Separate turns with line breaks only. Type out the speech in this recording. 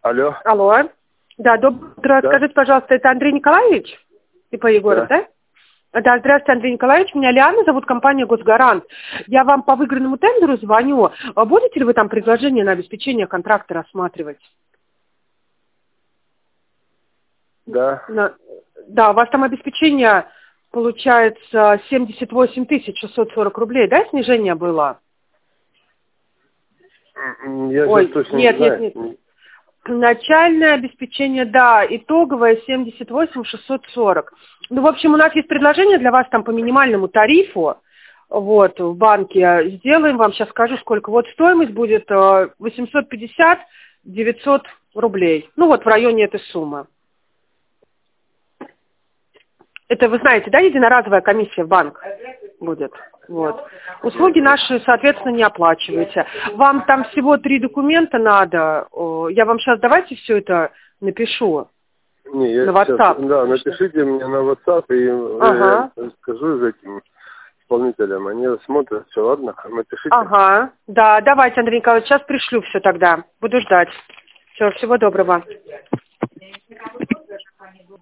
Алло.
Алло. Да, доброе утро.
Да.
Скажите, пожалуйста, это Андрей Николаевич? Типа Егоров, да? Да, здравствуйте, Андрей Николаевич. Меня Лиана зовут, компания «Госгарант». Я вам по выигранному тендеру звоню. Будете ли вы там предложение на обеспечение контракта рассматривать?
Да.
Да, у вас там обеспечение получается 78 640 рублей, да, снижение было?
Я
Ой,
сейчас точно
нет.
не знаю.
Начальное обеспечение, да, итоговое 78 640. Ну, в общем, у нас есть предложение для вас там по минимальному тарифу. Вот, в банке сделаем, вам сейчас скажу, сколько. Вот стоимость будет 850-900 рублей. Ну, вот в районе этой суммы. Это, вы знаете, да, единоразовая комиссия в банк будет. Вот. Услуги наши, соответственно, не оплачиваете. Вам там всего 3 документа надо. Я вам сейчас давайте все это напишу.
Не, я
на WhatsApp.
Сейчас, да, напишите мне на WhatsApp, и
Ага.
я скажу этим исполнителям. Они смотрят, все, ладно? Напишите.
Ага. Да, давайте, Андрей Николаевич, сейчас пришлю все тогда. Буду ждать. Все, всего доброго.